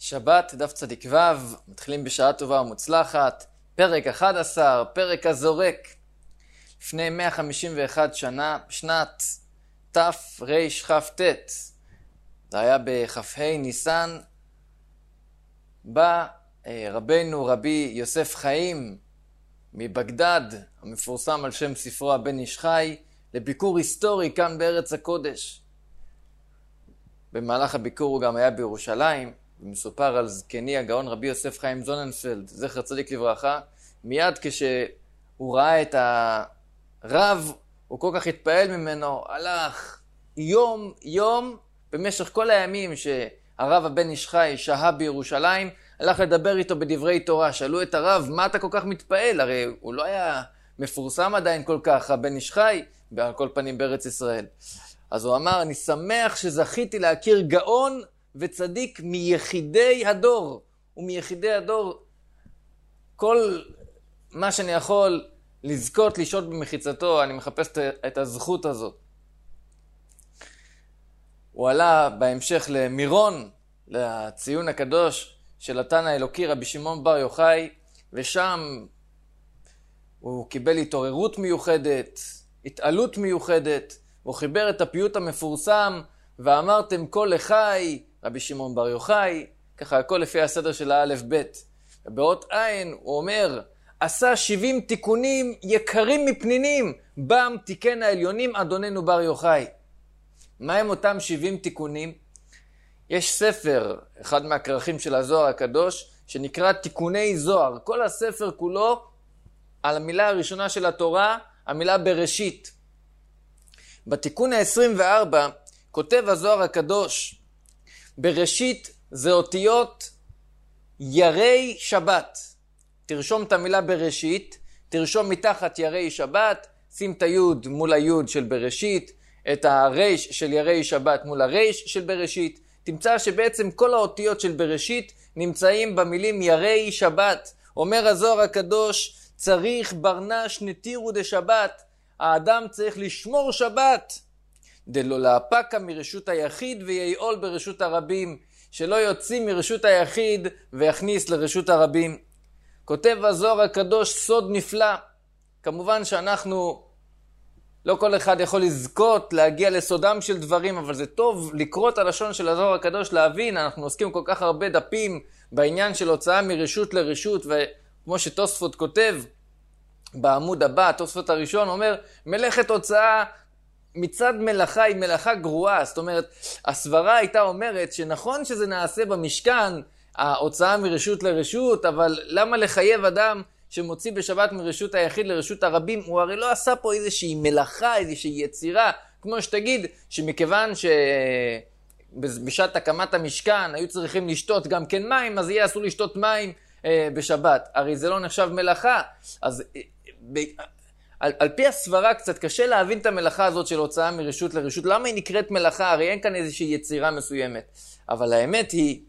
שבת, דף צדיק ו', מתחילים בשעה טובה ומוצלחת, פרק 11, פרק הזורק. לפני 151 שנה, בשנת תרכ"ט, זה היה בכ"ה ניסן, בא רבנו רבי יוסף חיים מבגדד, המפורסם על שם ספרו הבן איש חי, לביקור היסטורי כאן בארץ הקודש. במהלך הביקור הוא גם היה בירושלים, ומסופר על זקני הגאון רבי יוסף חיים זוננפלד, זכר צדיק לברכה. מיד כשהוא ראה את הרב, הוא כל כך התפעל ממנו, הלך יום במשך כל הימים שהרב הבן איש חי שהה בירושלים, הלך לדבר איתו בדברי תורה. שאלו את הרב, מה אתה כל כך מתפעל? הרי הוא לא היה מפורסם עדיין כל כך, הבן איש חי, על כל פנים בארץ ישראל. אז הוא אמר, אני שמח שזכיתי להכיר גאון וצדיק מיחידי הדור. ומיחידי הדור, כל מה שאני יכול לזכות לשהות במחיצתו, אני מחפש את הזכות הזאת. הוא עלה בהמשך למירון, לציון הקדוש של התנא האלוקי רבי שמעון בר יוחאי, ושם הוא קיבל התעוררות מיוחדת, התעלות מיוחדת, הוא חיבר את הפיוט המפורסם, ואמרתם כל לחי, רבי שמעון בר יוחאי, ככה הכל לפי הסדר של האלף בית. ובאות עין הוא אומר, עשה 70 תיקונים יקרים מפנינים, בם תיקן העליונים אדוננו בר יוחאי. מה הם אותם 70 תיקונים? יש ספר, אחד מהכרכים של הזוהר הקדוש, שנקרא תיקוני זוהר. כל הספר כולו על המילה הראשונה של התורה, המילה בראשית. בתיקון ה-24 כותב הזוהר הקדוש, בראשית זה אותיות ירי שבת. תרשום את המילה בראשית, תרשום מתחת ירי שבת, שים את היוד מול היוד של בראשית, את הרייש של ירי שבת מול הרייש של בראשית. תמצא שבעצם כל האותיות של בראשית נמצאים במילים ירי שבת. אומר הזוהר הקדוש, צריך ברנש נתירו דשבת, האדם צריך לשמור שבת, דלא להפקה מרשות היחיד וייעול ברשות הרבים, שלא יוציא מרשות היחיד ויכניס לרשות הרבים. כותב הזוהר הקדוש סוד נפלא. כמובן שאנחנו, לא כל אחד יכול לזכות להגיע לסודם של דברים, אבל זה טוב לקרוא את הלשון של הזוהר הקדוש, להבין. אנחנו עוסקים כל כך הרבה דפים בעניין של הוצאה מרשות לרשות, וכמו שתוספות כותב בעמוד הבא, תוספות הראשון אומר, מלאכת הוצאה מצד מלאכה היא מלאכה גרועה. זאת אומרת, הסברה הייתה אומרת שנכון שזה נעשה במשכן, ההוצאה מרשות לרשות, אבל למה לחייב אדם שמוציא בשבת מרשות היחיד לרשות הרבים? הוא הרי לא עשה פה איזושהי מלאכה, איזושהי יצירה, כמו שתגיד שמכיוון שבשעת הקמת המשכן היו צריכים לשתות גם כן מים, אז יהיה אסור לשתות מים בשבת. הרי זה לא נחשב מלאכה. אז על פי הסברה קצת קשה להבין את המלאכה הזאת של הוצאה מרשות לרשות. למה היא נקראת מלאכה? הרי אין כאן איזושהי יצירה מסוימת. אבל האמת היא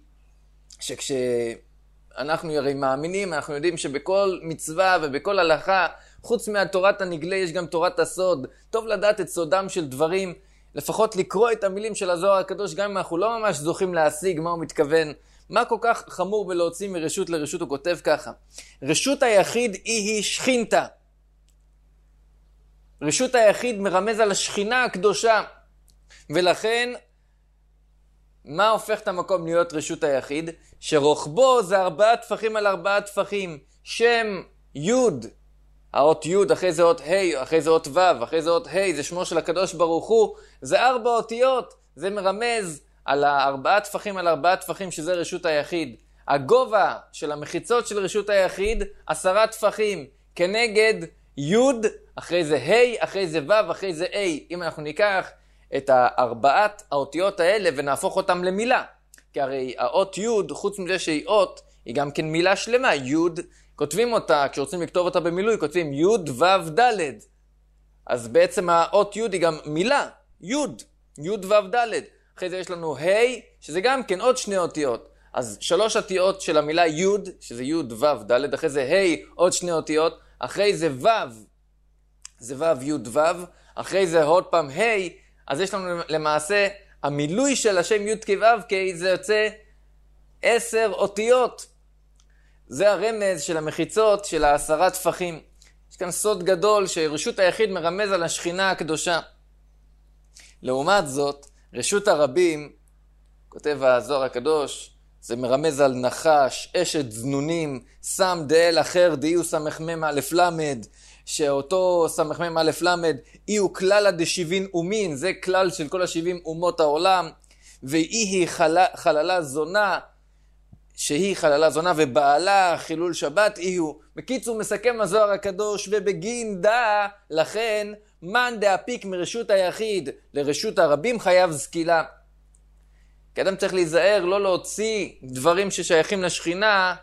שכשאנחנו הרי מאמינים, אנחנו יודעים שבכל מצווה ובכל הלכה, חוץ מהתורת הנגלה יש גם תורת הסוד. טוב לדעת את סודם של דברים, לפחות לקרוא את המילים של הזוהר הקדוש, גם אם אנחנו לא ממש זוכים להשיג מה הוא מתכוון. מה כל כך חמור בלהוציא מרשות לרשות? הוא כותב ככה, רשות היחיד היא שכינתה. רשות היחיד מרמז על השכינה הקדושה, ולכן מה הופך את המקום להיות רשות היחיד? שרוחבו זה 4 טפחים על 4 טפחים. שם יוד, האות יוד, אחרי זה אות ה', אחרי זה אות ו', אחרי זה אות ה', זה שמו של הקדוש ברוך הוא, זה 4 אותיות, זה מרמז על 4 טפחים על 4 טפחים, שזה רשות היחיד. הגובה של המחיצות של רשות היחיד 10 טפחים, כנגד יוד, אחרי זה ה', אחרי זה ו', אחרי זה ה'. אם אנחנו ניקח את 4 האותיות האלה ונהפוך אותם למילה, כי הרי האות יוד, חוץ מזה שהיא אות, היא גם כן מילה שלמה. יוד, כותבים אותה, כשרוצים לכתוב אותה במילוי, כותבים יוד ו' ד'. אז בעצם האות יוד היא גם מילה, יוד, יוד ו' ד'. אחרי זה יש לנו ה', שזה גם כן עוד 2 אותיות. אז 3 אותיות של המילה יוד, שזה יוד ו' ד', אחרי זה ה', עוד 2 אותיות, אחרי זה ו', זה ו' י' ו', אחרי זה עוד פעם ה', אז יש לנו למעשה המילוי של השם י' כ' ו' כ', זה יוצא 10 אותיות. זה הרמז של המחיצות של 10 טפחים. יש כאן סוד גדול שרשות היחיד מרמז על השכינה הקדושה. לעומת זאת, רשות הרבים, כותב הזוהר הקדוש, זה מרמז על נחש, אשת זנונים, סם דאל אחר דאיו סמ"ם א' למד, שאותו סמ"ם א' למד איהו כלל דשבעים אומין, זה כלל של כל 70 אומות העולם, והיא חללה זונה, שהיא חללה זונה ובעלה חילול שבת איהו. בקיצור מסכם הזוהר הקדוש, ובגין דא לכן מן דאפיק מרשות היחיד לרשות הרבים חייב זקילה. כי אדם צריך להיזהר לא להוציא דברים ששייכים לשכינה,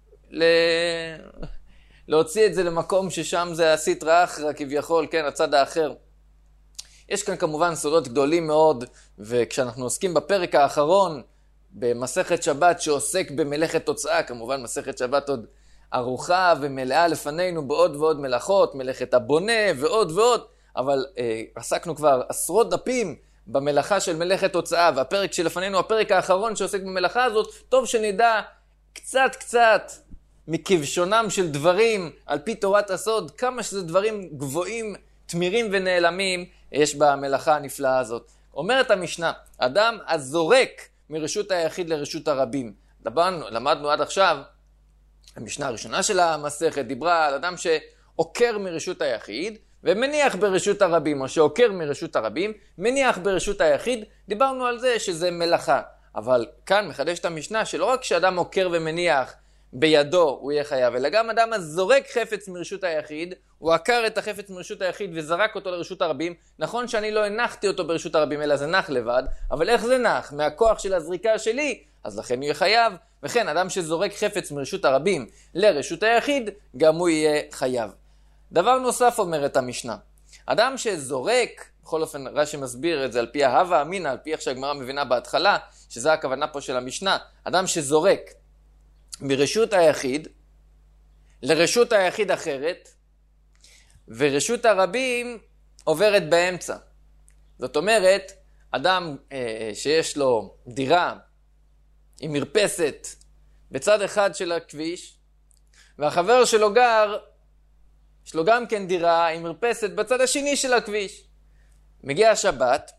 להוציא את זה למקום ששם זה הסטרא אחרא כביכול, כן, הצד האחר. יש כאן כמובן סודות גדולים מאוד, וכשאנחנו עוסקים בפרק האחרון במסכת שבת שעוסק במלאכת תוצאה, כמובן מסכת שבת עוד ארוכה ומלאה לפנינו בעוד ועוד מלאכות, מלאכת הבונה ועוד ועוד, אבל עסקנו כבר עשרות דפים במלאכה של מלאכת תוצאה, והפרק שלפנינו, הפרק האחרון שעוסק במלאכה הזאת, טוב שנדע קצת מכבשונם של דברים על פי תורת הסוד, כמה שזה דברים גבוהים, תמירים ונעלמים יש במלאכה הנפלאה הזאת. אומרת המשנה, אדם הזורק מרשות היחיד לרשות הרבים. למדנו עד עכשיו, המשנה הראשונה של המסכת דיברה על אדם שעוקר מרשות היחיד ומניח ברשות הרבים, או שעוקר מרשות הרבים, מניח ברשות היחיד. דיברנו על זה שזה מלאכה. אבל כאן מחדש את המשנה שלא רק שאדם עוקר ומניח בידו הוא יהיה חייב, אלא גם אדם הזורק חפץ מרשות היחיד, הוא עקר את החפץ מרשות היחיד וזרק אותו לרשות הרבים. נכון שאני לא הנחתי אותו ברשות הרבים, אלא זה נח לבד, אבל איך זה נח? מהכוח של הזריקה שלי, אז לכן הוא יהיה חייב. וכן, אדם שזורק חפץ מרשות הרבים לרשות היחיד, גם הוא יהיה חייב. דבר נוסף אומרת המשנה, אדם שזורק, בכל אופן רש"י מסביר את זה על פי ההווה אמינא, על פי איך שהגמרא מבינה בהתחלה, שזה הכוונה פה של המשנה, אדם שזורק מרשות היחיד לרשות היחיד אחרת, ורשות הרבים עוברת באמצע. זאת אומרת, אדם שיש לו דירה עם מרפסת בצד אחד של הכביש, והחבר שלו גר, יש לו גם כן דירה עם מרפסת בצד השני של הכביש. מגיע השבת,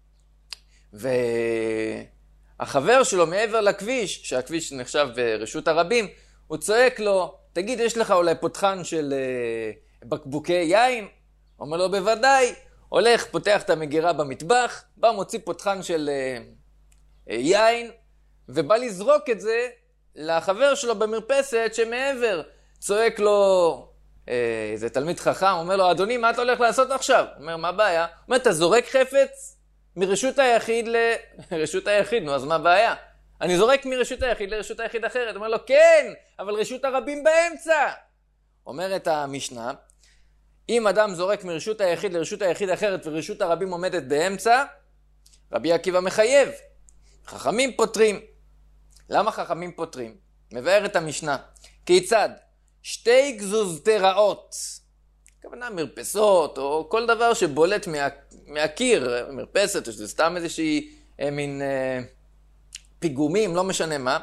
והחבר שלו מעבר לכביש, שהכביש נחשב ברשות הרבים, הוא צועק לו, תגיד, יש לך אולי פותחן של בקבוקי יין? אומר לו, בוודאי. הולך, פותח את המגירה במטבח, בא מוציא פותחן של יין, ובא לזרוק את זה לחבר שלו במרפסת שמעבר. צועק לו, זה תלמיד חכם, אומר לו, אדוני, מה אתה הולך לעשות עכשיו? אומר, מה הבעיה? אומר, אתה זורק חפץ מרשות היחיד לרשות היחיד, נו, אז מה הבעיה? אני זורק מרשות היחיד לרשות היחיד אחרת. אומר לו, כן, אבל רשות הרבים באמצע. אומרת המשנה, אם אדם זורק מרשות היחיד לרשות היחיד אחרת ורשות הרבים עומדת באמצע, רבי עקיבא מחייב. חכמים פותרים. למה חכמים פותרים? מבאר את המשנה. כיצד? שתי גזוזתראות, הכוונה מרפסות או כל דבר שבולט מהקיר, מרפסת, או שזה סתם איזושהי מין פיגומים, לא משנה מה.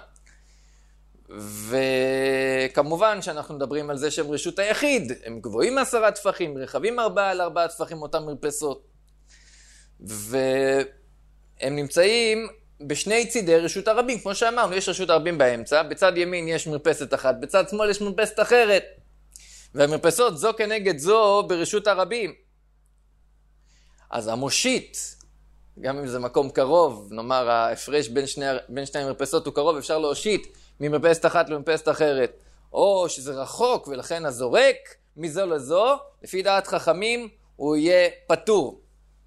וכמובן שאנחנו מדברים על זה שהם רשות היחיד, הם גבוהים 10 טפחים, רחבים 4 על 4 טפחים אותם מרפסות. והם נמצאים בשני צידי רשות הרבים, כמו שאמרנו, יש רשות הרבים באמצע, בצד ימין יש מרפסת אחת, בצד שמאל יש מרפסת אחרת. והמרפסות זו כנגד זו ברשות הרבים. אז המושיט, גם אם זה מקום קרוב, נאמר ההפרש בין שני המרפסות הוא קרוב, אפשר להושיט ממרפסת אחת למרפסת אחרת. או שזה רחוק ולכן הזורק מזו לזו, לפי דעת חכמים הוא יהיה פטור.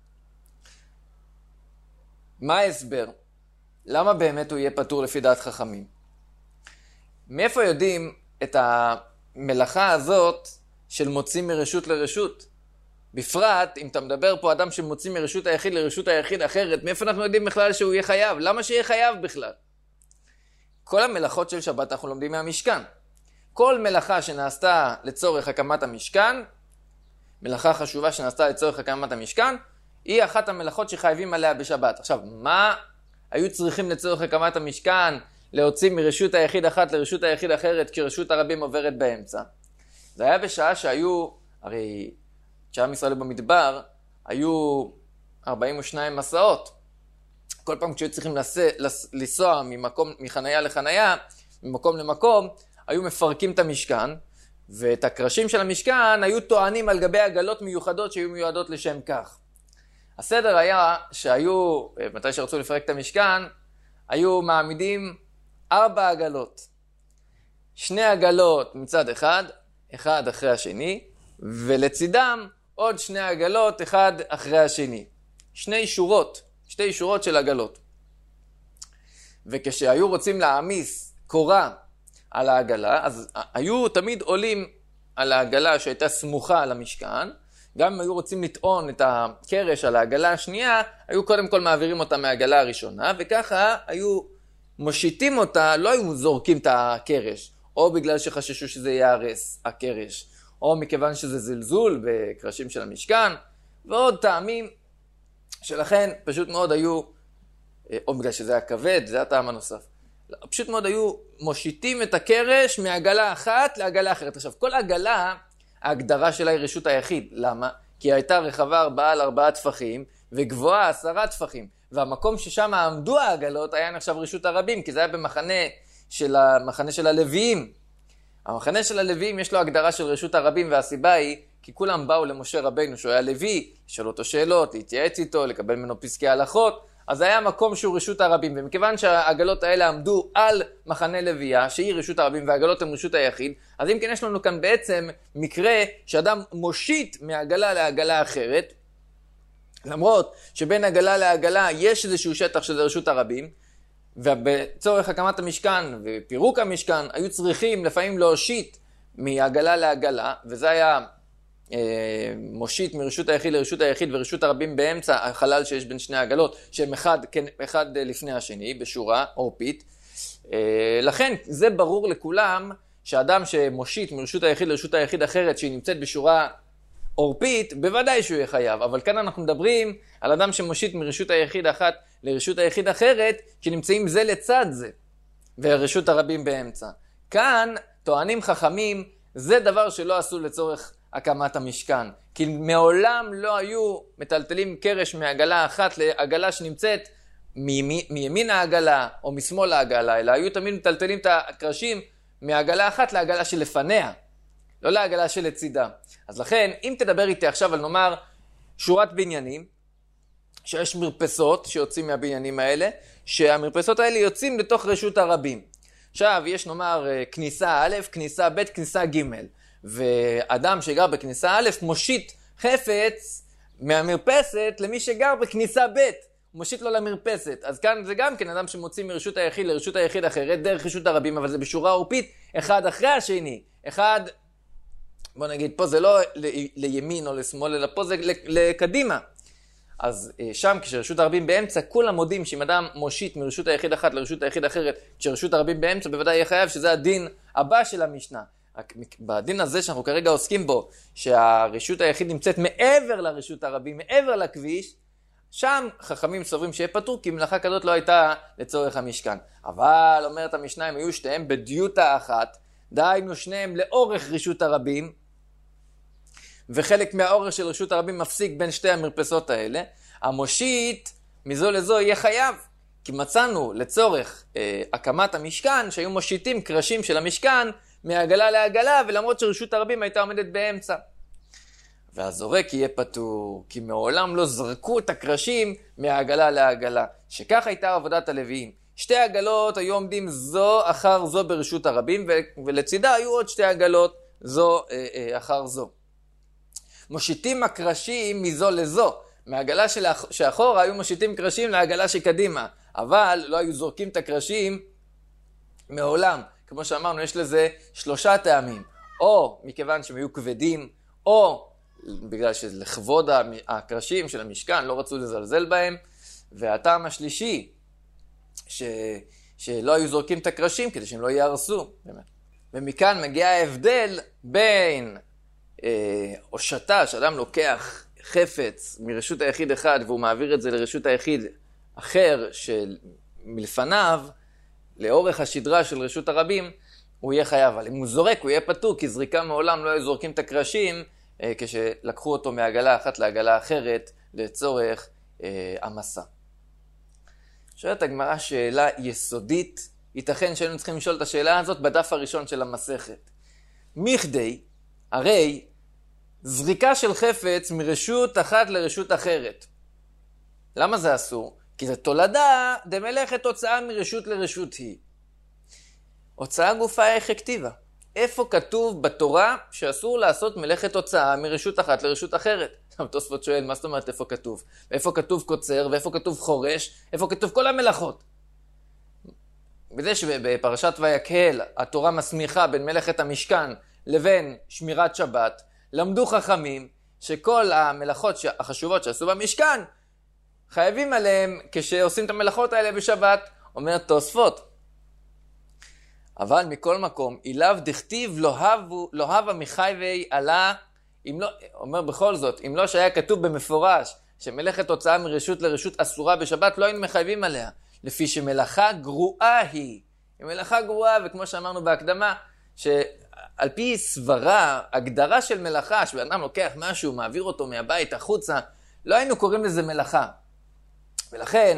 מה ההסבר? למה באמת הוא יהיה פטור לפי דעת חכמים? מאיפה יודעים את המלאכה הזאת של מוציא מרשות לרשות? בפרט, אם אתה מדבר פה אדם שמוציא מרשות היחיד לרשות היחיד אחרת, מאיפה אנחנו יודעים בכלל שהוא יהיה חייב? למה שיהיה חייב בכלל? כל המלאכות של שבת אנחנו לומדים מהמשכן. כל מלאכה שנעשתה לצורך הקמת המשכן, מלאכה חשובה שנעשתה לצורך הקמת המשכן, היא אחת המלאכות שחייבים עליה בשבת. עכשיו, מה היו צריכים לצורך הקמת המשכן להוציא מרשות היחיד אחת לרשות היחיד אחרת, כשרשות הרבים עוברת באמצע. זה היה בשעה שהיו, הרי כשעם ישראל במדבר, היו 42 מסעות. כל פעם כשהיו צריכים לנסוע מחניה לחניה, ממקום למקום, היו מפרקים את המשכן, ואת הקרשים של המשכן היו טוענים על גבי עגלות מיוחדות שהיו מיועדות לשם כך. הסדר היה שהיו, מתי שרצו לפרק את המשכן, היו מעמידים 4 עגלות. 2 עגלות מצד אחד, אחד אחרי השני, ולצידם עוד 2 עגלות, אחד אחרי השני. 2 שורות של עגלות. וכשהיו רוצים להעמיס קורה על העגלה, אז היו תמיד עולים על העגלה שהייתה סמוכה על המשכן, גם אם היו רוצים לטעון את הקרש על העגלה השנייה, היו קודם כל מעבירים אותה מהעגלה הראשונה, וככה היו מושיטים אותה, לא היו זורקים את הקרש, או בגלל שחששו שזה יערס הקרש, או מכיוון שזה זלזול בקרשים של המשכן, ועוד טעמים שלכן פשוט מאוד היו, או בגלל שזה היה כבד, זה הטעם הנוסף. פשוט מאוד היו מושיטים את הקרש מעגלה אחת לעגלה אחרת. עכשיו, כל עגלה, ההגדרה שלה היא רשות היחיד. למה? כי היא הייתה רחבה 4 על 4 טפחים, וגבוהה 10 טפחים. והמקום ששם עמדו העגלות היה נחשב רשות הרבים, כי זה היה במחנה של הלוויים. המחנה של הלוויים יש לו הגדרה של רשות הרבים, והסיבה היא, כי כולם באו למשה רבינו שהוא היה לוי, לשאול אותו שאלות, להתייעץ איתו, לקבל ממנו פסקי הלכות, אז היה מקום שהוא רשות הרבים, ומכיוון שהעגלות האלה עמדו על מחנה לוויה, שהיא רשות הרבים והעגלות הן רשות היחיד, אז אם כן יש לנו כאן בעצם מקרה שאדם מושיט מעגלה לעגלה אחרת, למרות שבין עגלה לעגלה יש איזשהו שטח שזה רשות הרבים, ובצורך הקמת המשכן ופירוק המשכן היו צריכים לפעמים להושיט מעגלה לעגלה, וזה היה מושיט מרשות היחיד לרשות היחיד ורשות הרבים באמצע החלל שיש בין 2 עגלות, שהם אחד לפני השני בשורה עורפית. לכן זה ברור לכולם שאדם שמושיט מרשות היחיד לרשות היחיד אחרת שהיא נמצאת בשורה עורפית, בוודאי שהוא יהיה חייב. אבל כאן אנחנו מדברים על אדם שמושיט מרשות היחיד אחת לרשות היחיד אחרת שנמצאים זה לצד זה, ורשות הרבים באמצע. כאן טוענים חכמים, זה דבר שלא עשו לצורך הקמת המשכן, כי מעולם לא היו מטלטלים קרש מעגלה אחת לעגלה שנמצאת מימין העגלה או משמאל העגלה, אלא היו תמיד מטלטלים את הקרשים מעגלה אחת לעגלה שלפניה, לא לעגלה שלצידה. אז לכן, אם תדבר איתי עכשיו על נאמר שורת בניינים, שיש מרפסות שיוצאים מהבניינים האלה, שהמרפסות האלה יוצאים לתוך רשות הרבים. עכשיו, יש נאמר כניסה א', כניסה ב', כניסה ג', ואדם שגר בכניסה א' מושיט חפץ מהמרפסת למי שגר בכניסה ב', מושיט לו למרפסת. אז כאן זה גם כן אדם שמוציא מרשות היחיד לרשות היחיד אחרת דרך רשות הרבים, אבל זה בשורה עורפית, אחד אחרי השני. אחד, בוא נגיד, פה זה לא לימין או לשמאל, אלא פה זה לקדימה. אז שם כשרשות הרבים באמצע, כולם מודים שאם אדם מושיט מרשות היחיד אחת לרשות היחיד אחרת, כשרשות הרבים באמצע בוודאי יהיה חייב, שזה הדין הבא של המשנה. בדין הזה שאנחנו כרגע עוסקים בו, שהרשות היחיד נמצאת מעבר לרשות הרבים, מעבר לכביש, שם חכמים סוברים שיהיה פטור, כי מלאכה כזאת לא הייתה לצורך המשכן. אבל אומרת המשנה, הם היו שתיהם בדיוטה אחת, דהיינו שניהם לאורך רשות הרבים, וחלק מהאורך של רשות הרבים מפסיק בין שתי המרפסות האלה, המושיט מזו לזו יהיה חייב, כי מצאנו לצורך הקמת המשכן, שהיו מושיטים קרשים של המשכן מעגלה לעגלה, ולמרות שרשות הרבים הייתה עומדת באמצע. והזורק יהיה פטור, כי מעולם לא זרקו את הקרשים מעגלה לעגלה, שכך הייתה עבודת הלוויים. שתי עגלות היו עומדים זו אחר זו ברשות הרבים, ולצידה היו עוד שתי עגלות זו אחר זו. מושיטים הקרשים מזו לזו. מהעגלה שאחורה היו מושיטים קרשים לעגלה שקדימה, אבל לא היו זורקים את הקרשים מעולם. כמו שאמרנו, יש לזה 3 טעמים. או מכיוון שהם היו כבדים, או בגלל שלכבוד הקרשים של המשכן לא רצו לזלזל בהם. והטעם השלישי, שלא היו זורקים את הקרשים כדי שהם לא יהרסו. ומכאן מגיע ההבדל בין הושטה, שאדם לוקח חפץ מרשות היחיד אחד והוא מעביר את זה לרשות היחיד אחר מלפניו, לאורך השדרה של רשות הרבים, הוא יהיה חייב. אבל אם הוא זורק, הוא יהיה פטור, כי זריקה מעולם לא היו זורקים את הקרשים, כשלקחו אותו מעגלה אחת לעגלה אחרת, לצורך המסע. שואלת הגמרא שאלה יסודית, ייתכן שהיינו צריכים לשאול את השאלה הזאת בדף הראשון של המסכת. מכדי, הרי זריקה של חפץ מרשות אחת לרשות אחרת. למה זה אסור? כי זה תולדה דמלאכת הוצאה מרשות לרשות היא. הוצאה גופה אפקטיבה. איפה כתוב בתורה שאסור לעשות מלאכת הוצאה מרשות אחת לרשות אחרת? תוספות שואל, מה זאת אומרת איפה כתוב? איפה כתוב קוצר ואיפה כתוב חורש? איפה כתוב כל המלאכות? בזה שבפרשת ויקהל התורה מסמיכה בין מלאכת המשכן לבין שמירת שבת, למדו חכמים שכל המלאכות החשובות שעשו במשכן חייבים עליהם כשעושים את המלאכות האלה בשבת, אומר תוספות. אבל מכל מקום, אליו דכתיב לא הווה מחייבי עלה, אומר בכל זאת, אם לא שהיה כתוב במפורש שמלאכת הוצאה מרשות לרשות אסורה בשבת, לא היינו מחייבים עליה, לפי שמלאכה גרועה היא. היא מלאכה גרועה, וכמו שאמרנו בהקדמה, שעל פי סברה, הגדרה של מלאכה, שבאדם לוקח משהו, מעביר אותו מהבית החוצה, לא היינו קוראים לזה מלאכה. ולכן,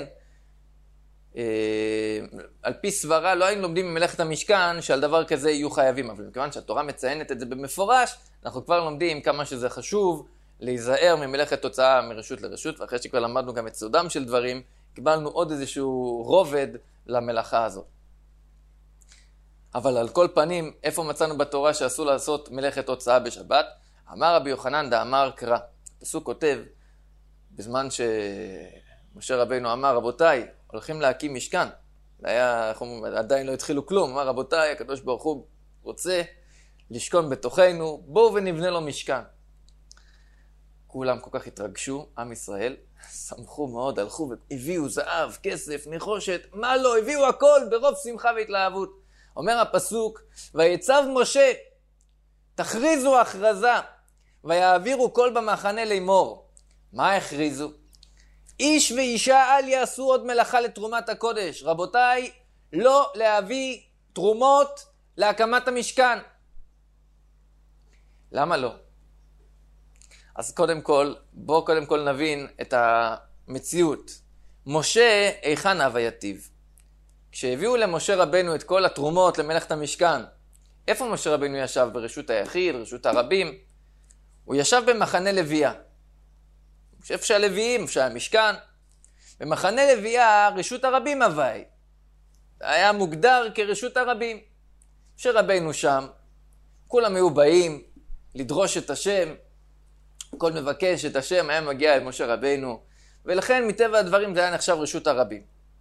על פי סברה לא היינו לומדים ממלאכת המשכן שעל דבר כזה יהיו חייבים, אבל מכיוון שהתורה מציינת את זה במפורש, אנחנו כבר לומדים כמה שזה חשוב להיזהר ממלאכת תוצאה מרשות לרשות, ואחרי שכבר למדנו גם את סודם של דברים, קיבלנו עוד איזשהו רובד למלאכה הזאת. אבל על כל פנים, איפה מצאנו בתורה שאסור לעשות מלאכת הוצאה בשבת? אמר רבי יוחנן דאמר קרא. הפסוק כותב, בזמן שמשה רבינו אמר, רבותיי, הולכים להקים משכן. עדיין לא התחילו כלום. אמר, רבותיי, הקדוש ברוך הוא רוצה לשכון בתוכנו, בואו ונבנה לו משכן. כולם כל כך התרגשו, עם ישראל, שמחו מאוד, הלכו והביאו זהב, כסף, נחושת, מה לא, הביאו הכל ברוב שמחה והתלהבות. אומר הפסוק, ויצב משה, תכריזו הכרזה, ויעבירו כל במחנה לאמור. מה הכריזו? איש ואישה אל יעשו עוד מלאכה לתרומת הקודש. רבותיי, לא להביא תרומות להקמת המשכן. למה לא? אז בואו קודם כל נבין את המציאות. משה היכן הווה יתיב? כשהביאו למשה רבנו את כל התרומות למלאכת המשכן, איפה משה רבנו ישב? ברשות היחיד, רשות הרבים? הוא ישב במחנה לוויה. איפה שהלוויים, איפה שהמשכן. במחנה לוויה, רשות הרבים הווי. היה מוגדר כרשות הרבים. משה רבנו שם, כולם היו באים לדרוש את השם, כל מבקש את השם היה מגיע אל משה רבנו, ולכן מטבע הדברים זה היה נחשב רשות הרבים.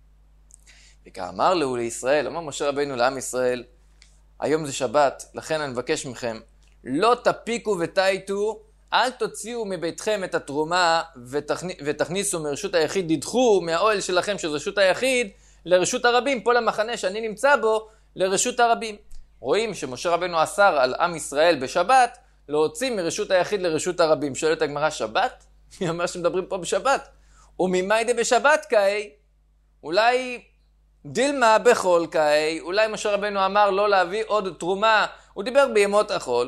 וכאמר לו לישראל, אמר משה רבנו לעם ישראל, היום זה שבת, לכן אני מבקש מכם, לא תפיקו ותייתו, אל תוציאו מביתכם את התרומה ותכניסו מרשות היחיד, דדחו מהאוהל שלכם של רשות היחיד לרשות הרבים, פה למחנה שאני נמצא בו לרשות הרבים. רואים שמשה רבנו אסר על עם ישראל בשבת להוציא מרשות היחיד לרשות הרבים. שואלת הגמרא, שבת? היא אומר שמדברים פה בשבת. וממיידה בשבת כאי? אולי דילמה בחול כאי? אולי משה רבנו אמר לא להביא עוד תרומה? הוא דיבר בימות החול.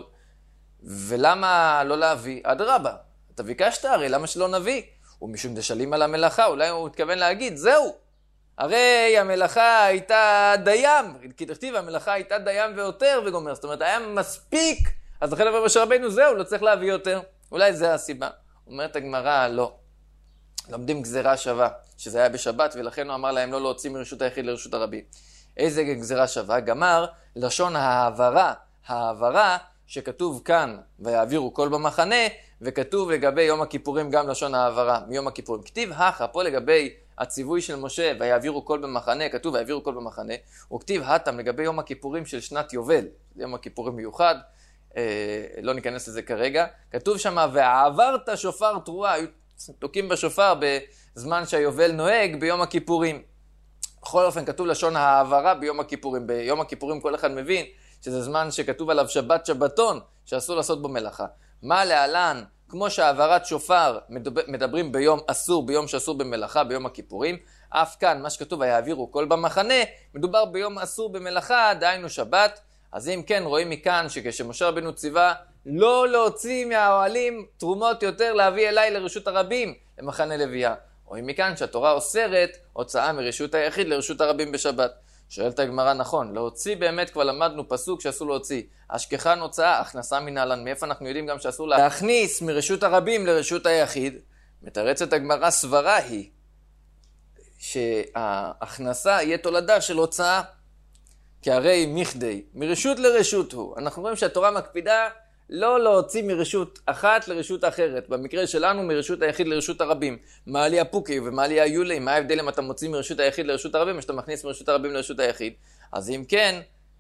ולמה לא להביא? אדרבה, אתה ביקשת הרי, למה שלא נביא? ומשום דשלים על המלאכה, אולי הוא מתכוון להגיד, זהו. הרי המלאכה הייתה דיים, כי תכתיב המלאכה הייתה דיים ויותר וגומר, זאת אומרת, היה מספיק, אז לכן אומר משה רבנו, זהו, לא צריך להביא יותר. אולי זה הסיבה. אומרת הגמרא, לא. לומדים גזירה שווה, שזה היה בשבת, ולכן הוא אמר להם לא להוציא מרשות היחיד לרשות הרבים. איזה גזירה שווה? גמר לשון העברה שכתוב כאן, ויעבירו כל במחנה, וכתוב לגבי יום הכיפורים גם לשון העברה, מיום הכיפורים. כתיב הכה, פה לגבי הציווי של משה, ויעבירו כל במחנה, כתוב ויעבירו כל במחנה, וכתיב התם לגבי יום הכיפורים של שנת יובל, יום הכיפורים מיוחד, לא ניכנס לזה כרגע, כתוב שמה, ועברת שופר תרועה, היו תוקים בשופר בזמן שהיובל נוהג ביום הכיפורים. בכל אופן כתוב לשון העברה ביום הכיפורים, ביום הכיפורים כל אחד מבין, שזה זמן שכתוב עליו שבת שבתון, שאסור לעשות בו מלאכה. מה להלן, כמו שהעברת שופר מדברים ביום אסור, ביום שאסור במלאכה, ביום הכיפורים, אף כאן, מה שכתוב, ויעבירו כל במחנה, מדובר ביום אסור במלאכה, דהיינו שבת. אז אם כן, רואים מכאן שכשמשה רבנו ציווה לא להוציא מהאוהלים תרומות יותר להביא אליי לרשות הרבים, למחנה לוויה. רואים מכאן שהתורה אוסרת הוצאה מרשות היחיד לרשות הרבים בשבת. שואלת הגמרא, נכון, להוציא באמת כבר למדנו פסוק שאסור להוציא. השכחן הוצאה, הכנסה מנהלן. מאיפה אנחנו יודעים גם שאסור להכניס מרשות הרבים לרשות היחיד? מתרצת הגמרא, סברה היא שההכנסה יהיה תולדה של הוצאה. כי הרי מכדי, מרשות לרשות הוא. אנחנו רואים שהתורה מקפידה לא להוציא מרשות אחת לרשות אחרת. במקרה שלנו מרשות היחיד לרשות הרבים. מעלי הפוקי ומעלי היולי. מה ההבדל אם אתה מוציא מרשות היחיד לרשות הרבים או שאתה מכניס מרשות הרבים לרשות היחיד? אז אם כן,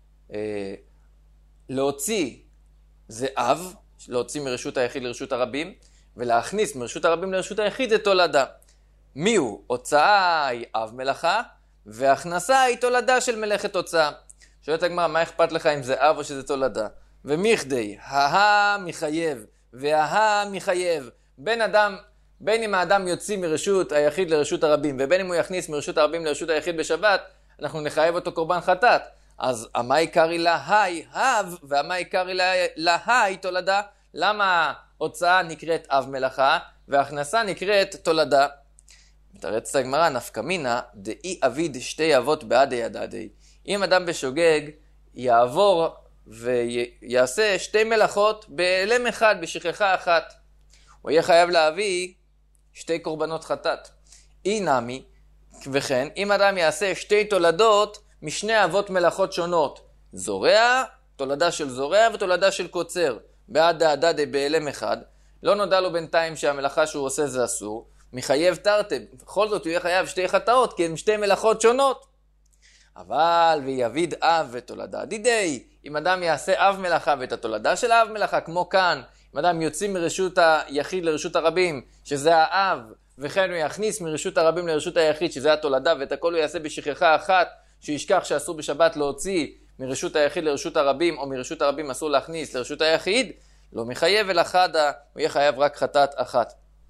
להוציא זה אב, להוציא מרשות היחיד לרשות הרבים, ולהכניס מרשות הרבים לרשות היחיד זה תולדה. מי הוא? הוצאה היא אב מלאכה, והכנסה היא תולדה של מלאכת הוצאה. שואלת הגמרא, מה אכפת לך אם זה אב או שזה תולדה? ומכדי, מחייב, מחייב. בין אם האדם יוציא מרשות היחיד לרשות הרבים, ובין אם הוא יכניס מרשות הרבים לרשות היחיד בשבת, אנחנו נחייב אותו קורבן חטאת. אז המה עיקרי להי אב, והמה עיקרי להי תולדה? למה הוצאה נקראת אב מלאכה, והכנסה נקראת תולדה? מתרצת הגמרא, נפקא מינה, דאי אביד שתי אבות בעדי ידעדי. אם אדם בשוגג יעבור ויעשה שתי מלאכות באלם אחד, בשכחה אחת, הוא יהיה חייב להביא שתי קורבנות חטאת. אי נמי, וכן, אם אדם יעשה שתי תולדות משני אבות מלאכות שונות, זורע, תולדה של זורע ותולדה של קוצר, בעד דעדדי באלם אחד, לא נודע לו בינתיים שהמלאכה שהוא עושה זה אסור, מחייב תרתי, בכל זאת הוא יהיה חייב שתי חטאות, כי הן שתי מלאכות שונות. אבל ויביד אב ותולדה דידי, אם אדם יעשה אב מלאכה ואת התולדה של האב מלאכה, כמו כאן, אם אדם יוציא מרשות היחיד לרשות הרבים, שזה האב, וכן הוא יכניס מרשות הרבים לרשות היחיד, שזה התולדה, ואת הכל הוא יעשה בשכחה אחת, שישכח שאסור בשבת להוציא מרשות היחיד לרשות הרבים, או מרשות הרבים אסור להכניס לרשות היחיד, לא מחייב אל חדה, הוא יהיה חייב רק חטאת אחת.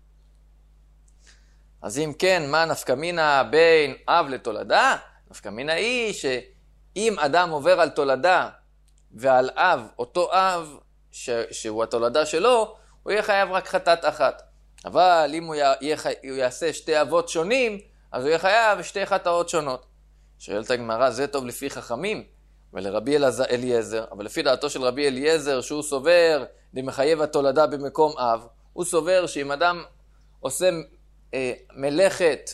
אז אם כן, מה נפקא מינה בין אב לתולדה? נפקא מינה היא שאם אדם עובר על תולדה ועל אב, אותו אב שהוא התולדה שלו, הוא יהיה חייב רק חטאת אחת. אבל אם הוא יעשה שתי אבות שונים, אז הוא יהיה חייב שתי חטאות שונות. שואלת הגמרא, זה טוב לפי חכמים ולרבי אליעזר, אבל לפי דעתו של רבי אליעזר, שהוא סובר דמחייב התולדה במקום אב, הוא סובר שאם אדם עושה מלאכת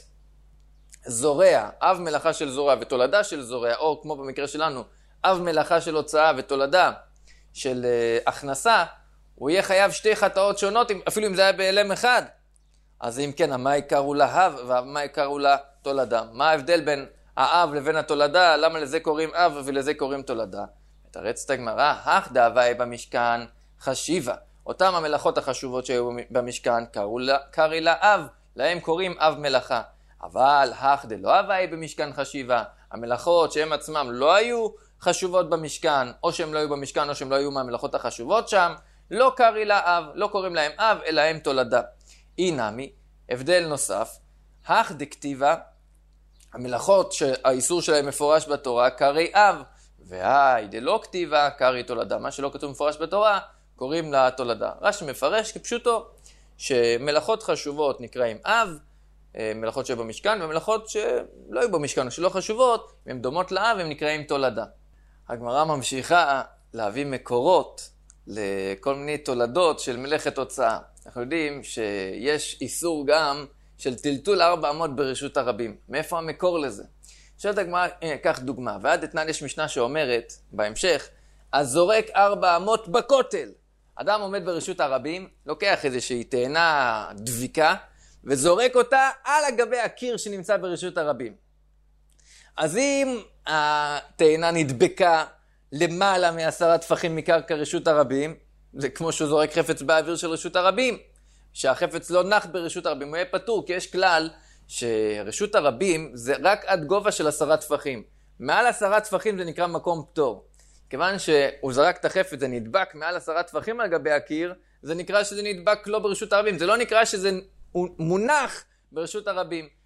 זורע, אב מלאכה של זורע ותולדה של זורע, או כמו במקרה שלנו, אב מלאכה של הוצאה ותולדה של הכנסה, הוא יהיה חייב שתי חטאות שונות, אפילו אם זה היה באלם אחד. אז אם כן, מה יקראו לה אב ומה יקראו לה תולדה? מה ההבדל בין האב לבין התולדה? למה לזה קוראים אב ולזה קוראים תולדה? מתרצת הגמרא, אך דהווי במשכן חשיבה. אותם המלאכות החשובות שהיו במשכן קראי לה אב, להם קוראים אב מלאכה. אבל אך דלא הווי במשכן חשיבה, המלאכות שהם עצמם לא היו חשובות במשכן, או שהם לא היו במשכן או שהם לא היו מהמלאכות החשובות שם, לא קראי לה אב, לא קוראים להם אב, אלא הם תולדה. אינמי, הבדל נוסף, אך דכתיבה, המלאכות שהאיסור שלהם מפורש בתורה, קראי אב, והי דלא כתיבה, קראי תולדה. מה שלא כתוב מפורש בתורה, קוראים לה תולדה. רש"י מפרש כפשוטו, שמלאכות חשובות נקראים אב, מלאכות שבמשכן, ומלאכות שלא היו במשכן או שלא חשובות, אם הן דומות לאב, הן נקראים תולדה. הגמרא ממשיכה להביא מקורות לכל מיני תולדות של מלאכת הוצאה. אנחנו יודעים שיש איסור גם של טלטול 4 אמות ברשות הרבים. מאיפה המקור לזה? שואלת הגמרא, קח דוגמה, ועד אתנן יש משנה שאומרת, בהמשך, הזורק 4 אמות בכותל. אדם עומד ברשות הרבים, לוקח איזושהי תאנה דביקה, וזורק אותה על הגבי הקיר שנמצא ברשות הרבים. אז אם התאנה נדבקה למעלה מ10 טפחים מקרקע רשות הרבים, זה כמו שהוא זורק חפץ באוויר של רשות הרבים, שהחפץ לא נח ברשות הרבים, הוא יהיה פטור, כי יש כלל שרשות הרבים זה רק עד גובה של 10 טפחים. מעל 10 טפחים זה נקרא מקום פטור. כיוון שהוא זרק את החפץ, זה נדבק מעל 10 טפחים על גבי הקיר, זה נקרא שזה נדבק לא ברשות הרבים. זה לא נקרא שזה מונח ברשות הרבים.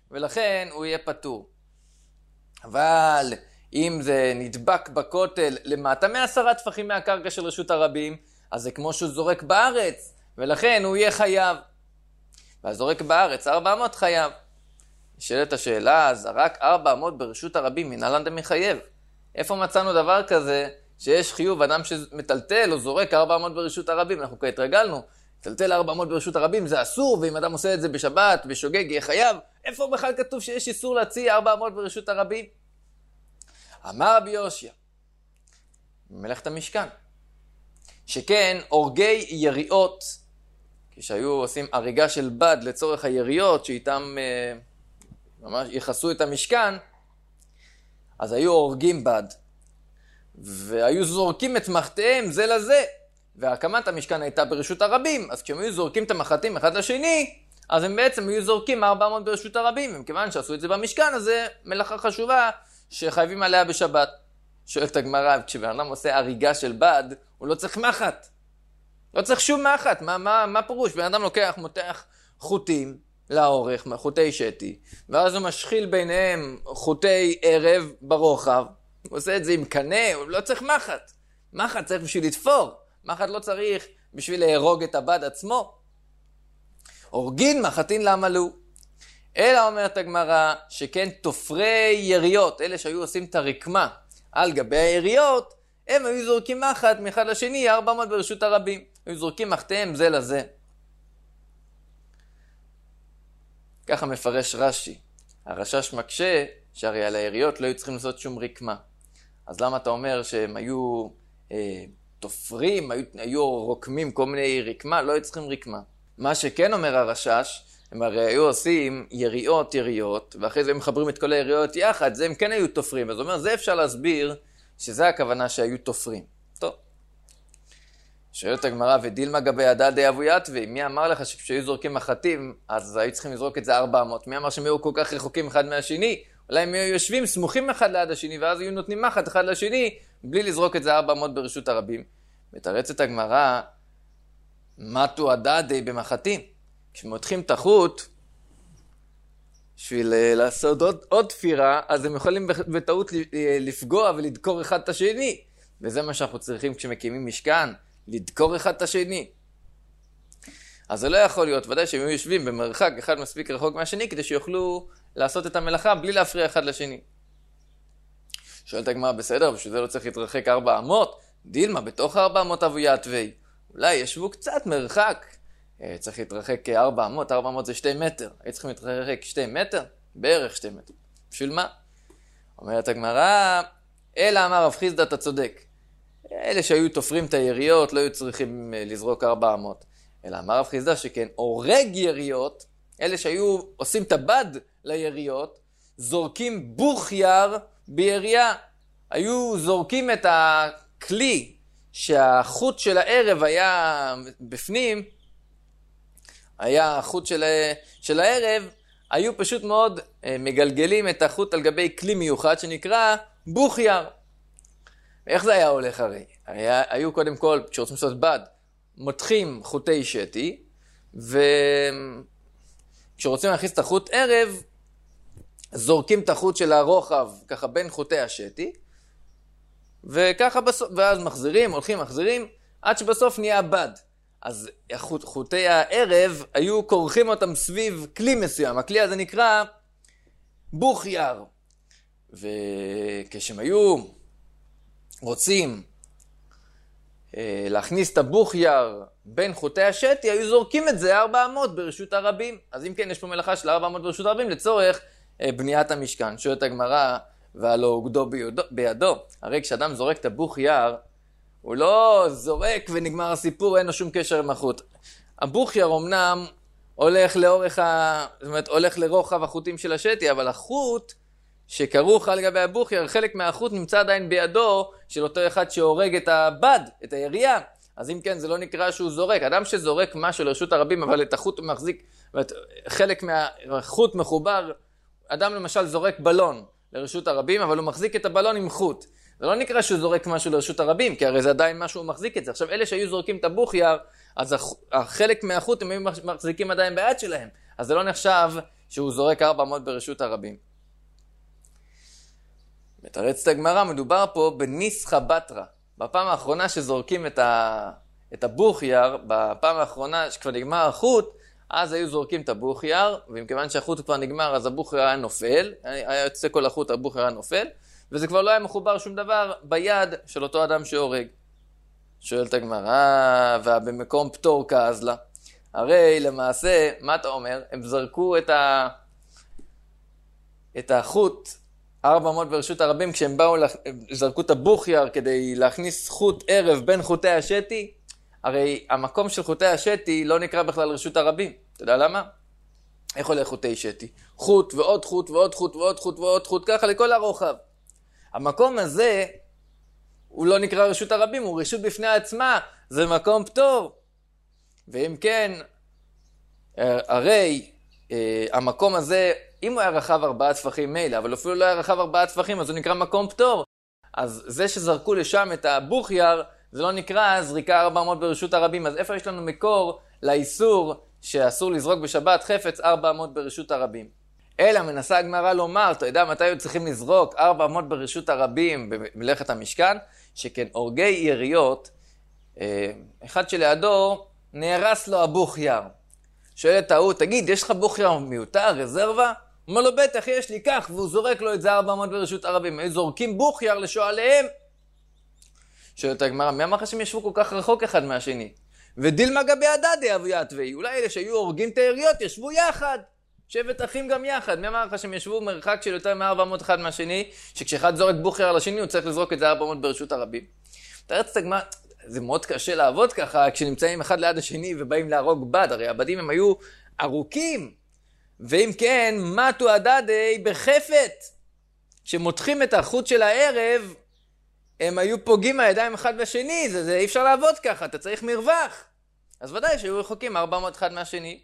ולכן הוא יהיה פטור. אבל אם זה נדבק בכותל למטה מ10 טפחים מהקרקע של רשות הרבים, אז זה כמו שהוא זורק בארץ, ולכן הוא יהיה חייב. והזורק בארץ 400 חייב. נשאלת השאלה, זרק 400 ברשות הרבים, מנהלן דמחייב. איפה מצאנו דבר כזה שיש חיוב אדם שמטלטל או זורק 400 ברשות הרבים? אנחנו כעת רגלנו, טלטל 400 ברשות הרבים זה אסור, ואם אדם עושה את זה בשבת, בשוגג, יהיה חייב. איפה בכלל כתוב שיש איסור להציע 400 ברשות הרבים? אמר רבי יושע, מלאכת המשכן, שכן אורגי יריעות, כשהיו עושים הריגה של בד לצורך היריעות, שאיתם ממש יחסו את המשכן, אז היו הורגים בד, והיו זורקים את מחתיהם זה לזה, והקמת המשכן הייתה ברשות הרבים, אז כשהם היו זורקים את המחתים אחד לשני, אז הם בעצם היו זורקים 400 ברשות הרבים, וכיוון שעשו את זה במשכן, אז זה מלאכה חשובה שחייבים עליה בשבת. שואלת הגמרא, כשבן אדם עושה הריגה של בד, הוא לא צריך מחט. לא צריך שום מחט. מה פירוש? בן אדם לוקח, מותח חוטים לאורך, חוטי שתי, ואז הוא משחיל ביניהם חוטי ערב ברוחב. הוא עושה את זה עם קנה, הוא לא צריך מחט. מחט צריך בשביל לתפור. מחט לא צריך בשביל להרוג את הבד עצמו. הורגין מחטין למה לו? אלא אומרת הגמרא, שכן תופרי יריות, אלה שהיו עושים את הרקמה על גבי היריות, הם היו זורקים מחט מאחד לשני 400 ברשות הרבים. היו זורקים מחתיהם זה לזה. ככה מפרש רש"י. הרש"ש מקשה שהרי על היריות לא היו צריכים לעשות שום רקמה. אז למה אתה אומר שהם היו תופרים, היו רוקמים כל מיני רקמה? לא היו צריכים רקמה. מה שכן אומר הרש"ש, הם הרי היו עושים יריות, ואחרי זה הם מחברים את כל היריות יחד, זה הם כן היו תופרים. אז הוא אומר, זה אפשר להסביר שזה הכוונה שהיו תופרים. טוב. שואלת הגמרא, ודילמה גבי הדדי אבויתווי, מי אמר לך שכשהיו זורקים מחטים, אז היו צריכים לזרוק את זה 400? מי אמר שהם היו כל כך רחוקים אחד מהשני? אולי הם היו יושבים סמוכים אחד ליד השני, ואז היו נותנים מחט אחד לשני, בלי לזרוק את זה 400 ברשות הרבים. מתרצת הגמרא, מתו הדדי במחטים. כשמותחים את החוט, בשביל לעשות עוד תפירה, אז הם יכולים בטעות לפגוע ולדקור אחד את השני. וזה מה שאנחנו צריכים כשמקימים משכן, לדקור אחד את השני. אז זה לא יכול להיות, ודאי שהם יושבים במרחק אחד מספיק רחוק מהשני, כדי שיוכלו לעשות את המלאכה בלי להפריע אחד לשני. שואלת הגמרא, בסדר, בשביל זה לא צריך להתרחק 400, דילמה בתוך 400 אבויתווי. אולי ישבו קצת מרחק, צריך להתרחק 400, 400 זה 2 מטר. היו צריכים להתרחק 2 מטר? בערך 2 מטר. בשביל מה? אומרת הגמרא, אלא אמר רב חיסדא, אתה צודק. אלה שהיו תופרים את היריות לא היו צריכים לזרוק 400. אלא אמר רב חיסדא שכן הורג יריות, אלה שהיו עושים את הבד ליריות, זורקים בוכייר בירייה. היו זורקים את הכלי שהחוט של הערב היה בפנים, היה החוט של הערב, היו פשוט מאוד מגלגלים את החוט על גבי כלי מיוחד שנקרא בוכייר. איך זה היה הולך הרי? היו קודם כל, כשרוצים לעשות בד, מותחים חוטי שתי, וכשרוצים להכניס את החוט ערב, זורקים את החוט של הרוחב ככה בין חוטי השתי, וככה בסוף, ואז מחזירים, הולכים מחזירים, עד שבסוף נהיה בד. אז חוטי הערב היו כורכים אותם סביב כלי מסוים. הכלי הזה נקרא בוכייר. וכשהם היו רוצים להכניס את הבוכייר בין חוטי השתי, היו זורקים את זה 400 ברשות הרבים. אז אם כן, יש פה מלאכה של 400 ברשות הרבים לצורך בניית המשכן. שואלת הגמרא, והלא הוגדו בידו. הרי כשאדם זורק את הבוכייר, הוא לא זורק ונגמר הסיפור, אין לו שום קשר עם החוט. הבוכייר אמנם הולך הולך לרוחב החוטים של השתי, אבל החוט שכרוך על גבי הבוכייר, חלק מהחוט נמצא עדיין בידו של אותו אחד שהורג את הבד, את הירייה. אז אם כן, זה לא נקרא שהוא זורק. אדם שזורק משהו לרשות הרבים, אבל את החוט הוא מחזיק, חלק מהחוט מחובר, אדם למשל זורק בלון לרשות הרבים, אבל הוא מחזיק את הבלון עם חוט. זה לא נקרא שהוא זורק משהו לרשות הרבים, כי הרי זה עדיין משהו הוא מחזיק את זה. עכשיו, אלה שהיו זורקים את הבוכייר, אז החלק מהחוט הם היו מחזיקים עדיין ביד שלהם. אז זה לא נחשב שהוא זורק 400 ברשות הרבים. מתרצת הגמרא, מדובר פה בניסחא בתרא. בפעם האחרונה שזורקים את הבוכייר, בפעם האחרונה שכבר נגמר החוט, אז היו זורקים את הבוכייר, ומכיוון שהחוט כבר נגמר, אז הבוכייר היה נופל, היה יוצא כל החוט, הבוכייר היה נופל, וזה כבר לא היה מחובר שום דבר ביד של אותו אדם שהורג. שואלת הגמרא, ובמקום פטור כאז לה. הרי למעשה, מה אתה אומר? הם זרקו את החוט 400 ברשות הרבים, כשהם באו, זרקו את הבוכייר כדי להכניס חוט ערב בין חוטי השתי, הרי המקום של חוטי השתי לא נקרא בכלל רשות הרבים. אתה יודע למה? איך הולך חוטי שתי? חוט ועוד חוט ועוד חוט ועוד חוט ועוד חוט, ככה לכל הרוחב. המקום הזה הוא לא נקרא רשות הרבים, הוא רשות בפני עצמה, זה מקום פטור. ואם כן, הרי המקום הזה, אם הוא היה רחב 4 טפחים מילא, אבל אפילו לא היה רחב 4 טפחים, אז הוא נקרא מקום פטור. אז זה שזרקו לשם את הבוכייר, זה לא נקרא זריקה 400 ברשות הרבים. אז איפה יש לנו מקור לאיסור שאסור לזרוק בשבת חפץ 400 ברשות הרבים? אלא מנסה הגמרא לומר, אתה יודע מתי היו צריכים לזרוק 400 ברשות הרבים במלאכת המשכן? שכן אורגי יריות, אחד שלידו נהרס לו הבוכייר. שואלת ההוא, תגיד, יש לך בוכייר מיותר, רזרבה? הוא אומר לו, בטח, יש לי כך, והוא זורק לו את זה 400 ברשות הרבים. היו זורקים בוכייר לשואליהם. שואלת הגמרא, מי אמר לך שהם ישבו כל כך רחוק אחד מהשני? ודילמה גבי הדדי אבו יתווי. אולי אלה שהיו הורגים את היריות ישבו יחד. שבט אחים גם יחד. מי אמר לך שהם ישבו מרחק של יותר מ-400 אחד מהשני, שכשאחד זורק בוכייר לשני, הוא צריך לזרוק את זה 400 ברשות הרבים. תרצת הגמרא, זה מאוד קשה לעבוד ככה, כשנמצאים אחד ליד השני ובאים להרוג בד. הרי הבדים הם היו ארוכים. ואם כן, מתו הדדי בחפת. כשמותחים את החוט של הערב, הם היו פוגעים הידיים אחד בשני. זה אי אפשר לעבוד ככה, אתה צריך מרווח. אז ודאי שהיו רחוקים 400 אחד מהשני.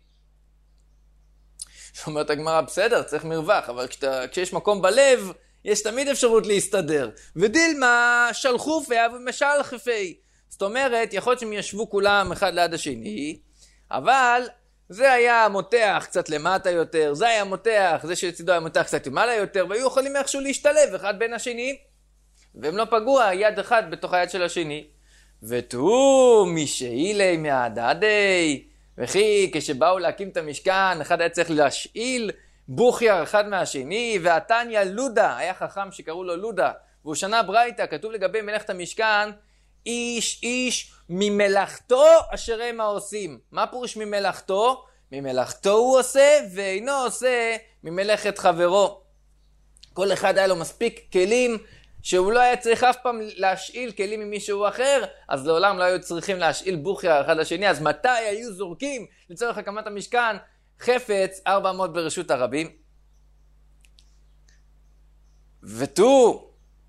שאומרת הגמרא, בסדר, צריך מרווח, אבל כשיש מקום בלב, יש תמיד אפשרות להסתדר. ודילמה שלחו פיה ומשל חפי. זאת אומרת, יכול להיות שהם ישבו כולם אחד ליד השני, אבל זה היה מותח קצת למטה יותר, זה היה מותח, זה שלצידו היה מותח קצת למעלה יותר, והיו יכולים איכשהו להשתלב אחד בין השני, והם לא פגעו יד אחד בתוך היד של השני. ותו משאילי מהדדי, וכי כשבאו להקים את המשכן, אחד היה צריך להשאיל בוכייר אחד מהשני, והתניא לודה, היה חכם שקראו לו לודה, והוא שנה ברייתא, כתוב לגבי מלאכת המשכן, איש איש ממלאכתו אשר הם העושים. מה פירוש ממלאכתו? ממלאכתו הוא עושה, ואינו עושה ממלאכת חברו. כל אחד היה לו מספיק כלים, שהוא לא היה צריך אף פעם להשאיל כלים ממישהו אחר, אז לעולם לא היו צריכים להשאיל בוכייר אחד לשני. אז מתי היו זורקים לצורך הקמת המשכן חפץ 400 ברשות הרבים? ותו,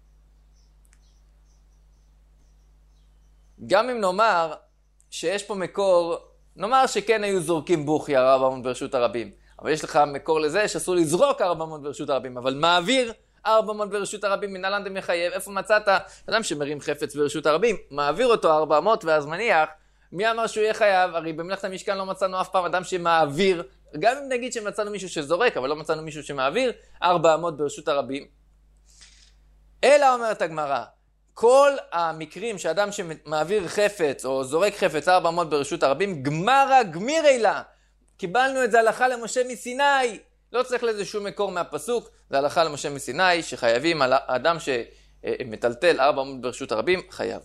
גם אם נאמר שיש פה מקור, נאמר שכן היו זורקים בוכייר 400 ברשות הרבים, אבל יש לך מקור לזה שאסור לזרוק 400 ברשות הרבים, אבל מעביר 400 ברשות הרבים, מנהלן דמחייב. איפה מצאת אדם שמרים חפץ ברשות הרבים, מעביר אותו 400 ואז מניח, מי אמר שהוא יהיה חייב? הרי במלאכת המשכן לא מצאנו אף פעם אדם שמעביר, גם אם נגיד שמצאנו מישהו שזורק, אבל לא מצאנו מישהו שמעביר 400 ברשות הרבים. אלא אומרת הגמרא, כל המקרים שאדם שמעביר חפץ או זורק חפץ 400 ברשות הרבים, גמרא גמירי לה. קיבלנו את זה הלכה למשה מסיני. לא צריך לזה שום מקור מהפסוק, זה הלכה למשה מסיני, שחייבים על האדם שמטלטל 400 ברשות הרבים, חייב.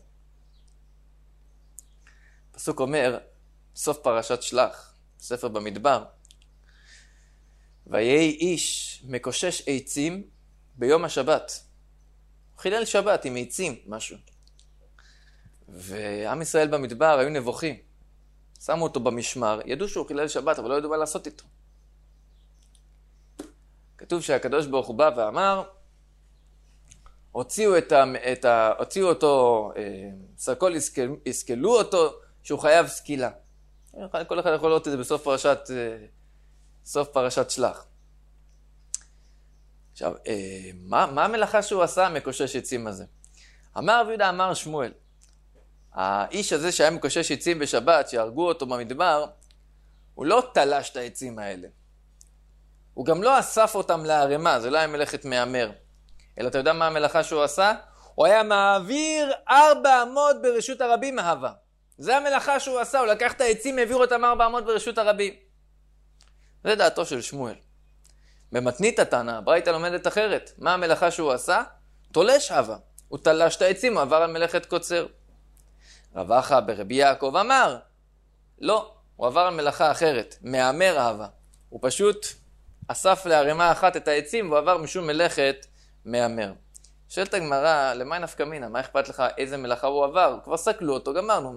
הפסוק אומר, סוף פרשת שלח, ספר במדבר, ויהי איש מקושש עצים ביום השבת. חילל שבת עם עצים, משהו. ועם ישראל במדבר היו נבוכים. שמו אותו במשמר, ידעו שהוא חילל שבת, אבל לא ידעו מה לעשות איתו. כתוב שהקדוש ברוך הוא בא ואמר, הוציאו אותו, סרקול הסקלו אותו, שהוא חייב סקילה. כל אחד יכול לראות את זה בסוף פרשת שלח. עכשיו, מה המלאכה שהוא עשה מקושש עצים הזה? אמר רבי יהודה אמר שמואל, האיש הזה שהיה מקושש עצים בשבת, שהרגו אותו במדבר, הוא לא תלש את העצים האלה. הוא גם לא אסף אותם לערימה, זה לא היה מלאכת מאמר. אלא אתה יודע מה המלאכה שהוא עשה? הוא היה מעביר 400 ברשות הרבים מהווה. זה המלאכה שהוא עשה, הוא לקח את העצים, העביר אותם 400 ברשות הרבים. זה דעתו של שמואל. במתנית התנא, ברייתא לומדת אחרת. מה המלאכה שהוא עשה? תולש הווה. הוא תלש את העצים, הוא עבר על מלאכת קוצר. רב אחא ברבי יעקב אמר, לא, הוא עבר על מלאכה אחרת, מאמר הווה. הוא פשוט אסף לערימה אחת את העצים, והוא עבר משום מלאכת מאמר. שואלת הגמרא, למה נפקא מינה? מה אכפת לך איזה מלאכה הוא עבר? כבר סקלו אותו, גמרנו,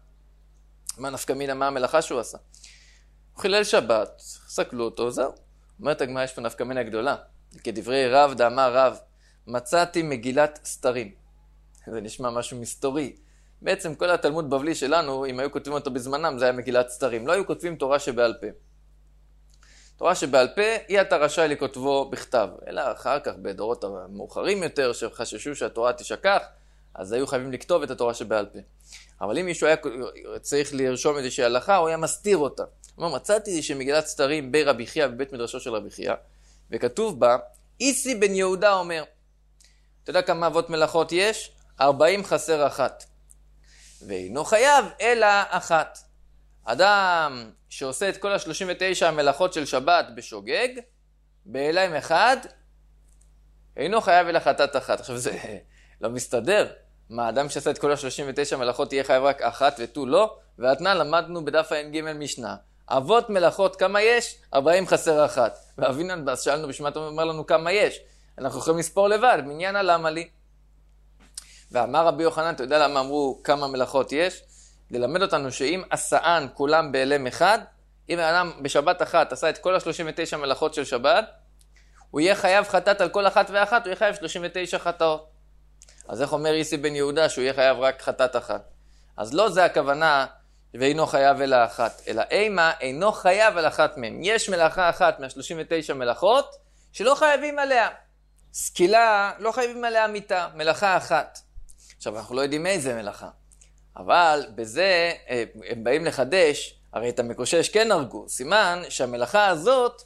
מה נפקא מינה, מה המלאכה שהוא עשה? הוא חילל שבת, סקלו אותו, זהו. אומרת הגמרא, יש פה נפקא מינה גדולה. כדברי רב דאמר רב, מצאתי מגילת סתרים. זה נשמע משהו מסתורי. בעצם כל התלמוד בבלי שלנו, אם היו כותבים אותו בזמנם, זה היה מגילת סתרים. לא היו כותבים תורה שבעל פה. תורה שבעל פה, אי אתה רשאי לכותבו בכתב. אלא אחר כך, בדורות המאוחרים יותר, שחששו שהתורה תשכח, אז היו חייבים לכתוב את התורה שבעל פה. אבל אם מישהו היה צריך לרשום איזושהי הלכה, הוא היה מסתיר אותה. הוא אומר, מצאתי שמגילת סתרים ברבי חייא, בבית מדרשו של רבי חייא, וכתוב בה, איסי בן יהודה אומר, אתה יודע כמה אבות מלאכות יש? 40 חסר אחת. ואינו חייב אלא אחת. אדם שעושה את כל ה-39 המלאכות של שבת בשוגג, באליים אחד, אינו חייב אלא חטאת אחת. עכשיו זה לא מסתדר. מה, אדם שעושה את כל ה-39 המלאכות תהיה חייב רק אחת ותו לא? ואתנן למדנו בדף ע"ג משנה. אבות מלאכות כמה יש? 40 חסר אחת. ואבינן אז שאלנו בשמת אומר לנו כמה יש. אנחנו יכולים לספור לבד, מניינה למה לי? ואמר רבי יוחנן, אתה יודע למה אמרו כמה מלאכות יש? ללמד אותנו שאם עשאן כולם באלם אחד, אם האדם בשבת אחת עשה את כל ה-39 מלאכות של שבת, הוא יהיה חייב חטאת על כל אחת ואחת, הוא יהיה חייב 39 חטאות. אז איך אומר איסי בן יהודה שהוא יהיה חייב רק חטאת אחת? אז לא זה הכוונה ואינו חייב אלא אחת, אלא אימה אינו חייב על אחת מהם. יש מלאכה אחת מה-39 מלאכות שלא חייבים עליה. סקילה לא חייבים עליה מיתה, מלאכה אחת. עכשיו אנחנו לא יודעים איזה מלאכה. אבל בזה הם באים לחדש, הרי את המקושש כן הרגו. סימן שהמלאכה הזאת,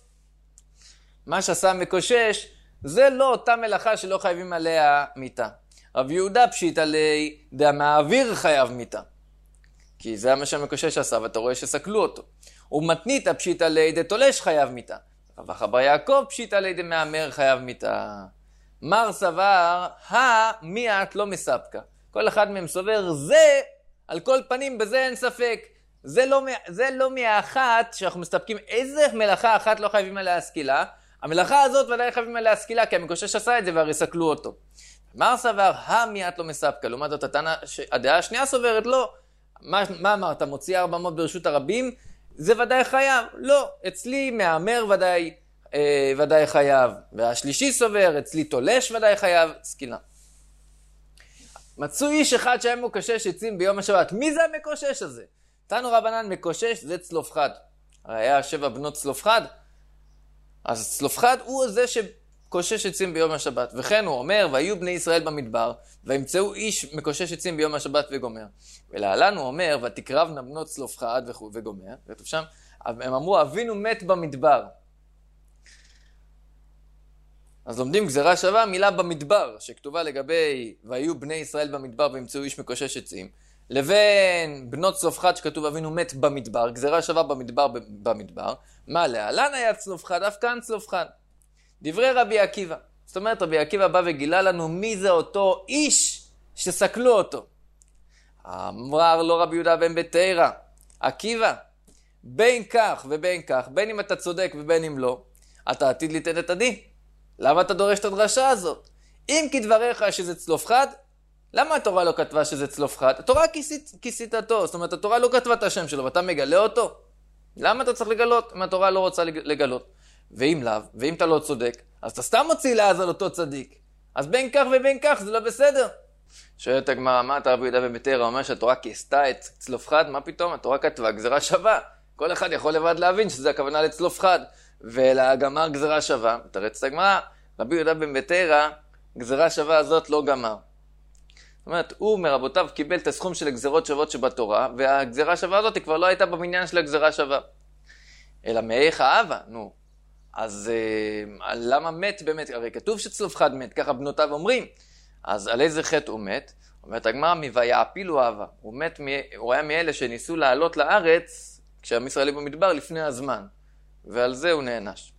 מה שעשה המקושש, זה לא אותה מלאכה שלא חייבים עליה מיתה. רב יהודה פשיט עלי דהמעביר חייב מיתה. כי זה מה שהמקושש עשה, ואתה רואה שסקלו אותו. ומתנית פשיט עלי דתולש חייב מיתה. רב אחא בר יעקב פשיט עלי דמאמר חייב מיתה. מר סבר, מיעט לא מספקה. כל אחד מהם סובר, זה, על כל פנים, בזה אין ספק. זה לא מהאחת שאנחנו מסתפקים, איזה מלאכה אחת לא חייבים עליה סקילה. המלאכה הזאת ודאי חייבים עליה סקילה, כי המקושש עשה את זה והרי סקלו אותו. מר סבר, מיעט לא מספקה. לעומת זאת, הדעה השנייה סוברת, לא. מה אמרת, מוציא 400 ברשות הרבים? זה ודאי חייב. לא, אצלי מאמר ודאי חייב. והשלישי סובר, אצלי תולש ודאי חייב, סקילה. מצאו איש אחד שהיה מקושש עצים ביום השבת. מי זה המקושש הזה? תנו רבנן, מקושש זה צלופחד. הרי היה 7 בנות צלופחד. אז צלופחד הוא זה שקושש עצים ביום השבת. וכן הוא אומר, והיו בני ישראל במדבר, וימצאו איש מקושש עצים ביום השבת וגומר. ולהלן הוא אומר, ותקרבנה בנות צלופחד וגומר. כתוב שם, הם אמרו, אבינו מת במדבר. אז לומדים גזרה שווה מילה במדבר, שכתובה לגבי והיו בני ישראל במדבר וימצאו איש מקושש עצים, לבין בנות צלופחד שכתוב אבינו מת במדבר, גזרה שווה במדבר. מה להלן היה צלופחד, אף כאן צלופחד. דברי רבי עקיבא. זאת אומרת, רבי עקיבא בא וגילה לנו מי זה אותו איש שסקלו אותו. אמר לו רבי יהודה בן בתרא, עקיבא, בין כך ובין כך, בין אם אתה צודק ובין אם לא, אתה עתיד ליתן את הדין. למה אתה דורש את הדרשה הזאת? אם כדבריך שזה צלופחד, למה התורה לא כתבה שזה צלופחד? התורה כיסיתתו, זאת אומרת, התורה לא כתבה את השם שלו, ואתה מגלה אותו? למה אתה צריך לגלות אם התורה לא רוצה לגלות? ואם לאו, ואם אתה לא צודק, אז אתה סתם מוציא לעז על אותו צדיק. אז בין כך ובין כך זה לא בסדר. שואלת הגמרא, מה אתה רבי יהודה בן בתרא אומר שהתורה כיסתה את צלופחד? מה פתאום? התורה כתבה גזרה שווה. כל אחד יכול לבד להבין שזה הכוונה לצלופחד. ולגמר גזרה שווה, תרץ את הגמרא, רבי יהודה בן בתרא, גזרה שווה הזאת לא גמר. זאת אומרת, הוא מרבותיו קיבל את הסכום של הגזרות שוות שבתורה, והגזרה שווה הזאת כבר לא הייתה במניין של הגזרה שווה. אלא מאיך האהבה? אז למה מת באמת? הרי כתוב שצלופחד מת, ככה בנותיו אומרים. אז על איזה חטא הוא מת? אומרת הגמרא, ויעפילו אהבה. הוא היה מאלה שניסו לעלות לארץ כשעם ישראל היו במדבר לפני הזמן. ועל זה הוא נענש.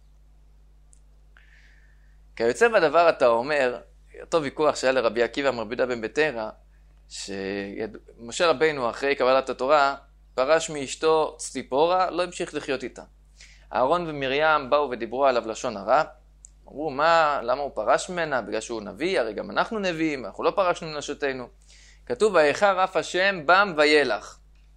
כיוצא בדבר אתה אומר, אותו ויכוח שהיה לרבי עקיבא מרבי יהודה בן בתרא, שמשה רבינו אחרי קבלת התורה פרש מאשתו ציפורה, לא המשיך לחיות איתה. אהרון ומרים באו ודיברו עליו לשון הרע, אמרו למה הוא פרש ממנה? בגלל שהוא נביא, הרי גם אנחנו נביאים, אנחנו לא פרשנו מנשותינו. כתוב ויחר אף השם בם וילך.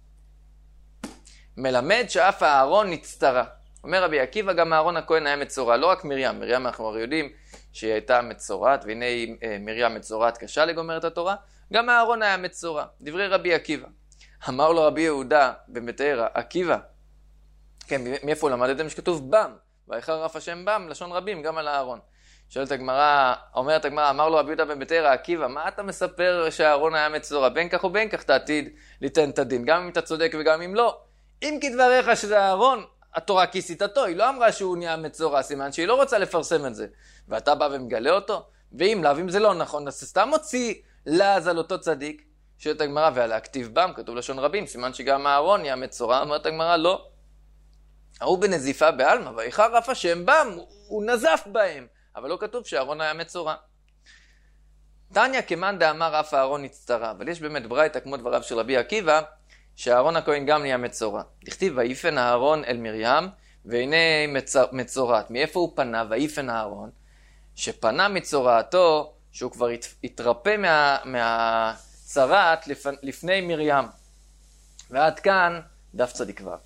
מלמד שאף האהרון נצטרה. אומר רבי עקיבא, גם אהרון הכהן היה מצורע, לא רק מרים. מרים אנחנו הרי יודעים שהיא הייתה מצורעת, והנה מרים מצורעת קשה לגומר את התורה. גם אהרון היה מצורע. דברי רבי עקיבא. אמר לו רבי יהודה בן בתרא, עקיבא, כן, מאיפה למדתם שכתוב בם, ויחר אף השם בם, לשון רבים, גם על אהרון. שואלת הגמרא, אומרת הגמרא, אמר לו רבי יהודה בן בתרא, עקיבא, מה אתה מספר שאהרון היה מצורע? בין כך ובין כך תעתיד ליתן את הדין, גם אם אתה צודק וגם אם לא. אם כדבריך שזה אהרון, התורה כיסיתתו, היא לא אמרה שהוא נהיה מצורע, סימן שהיא לא רוצה לפרסם את זה. ואתה בא ומגלה אותו, ואם לאו, אם זה לא נכון, אז סתם מוציא לעז על אותו צדיק. שואלת הגמרא, ועל הכתיב בם, כתוב לשון רבים, סימן שגם אהרון נהיה מצורע. אומרת הגמרא, לא. הוא בנזיפה בעלמא, ויחר אף השם בם, הוא נזף בהם. אבל לא כתוב שאהרון היה מצורע. תניא כמאן דאמר אף אהרון נצטרה, אבל יש באמת ברייתא כמו דבריו של רבי עקיבא, שאהרון הכהן גם נהיה מצורע. דכתיב ויפן אהרון אל מרים, והנה מצורעת. מאיפה הוא פנה? ויפן אהרון, שפנה מצורעתו, שהוא כבר התרפא מהצרעת לפני מרים. ועד כאן דף צדיק ו'.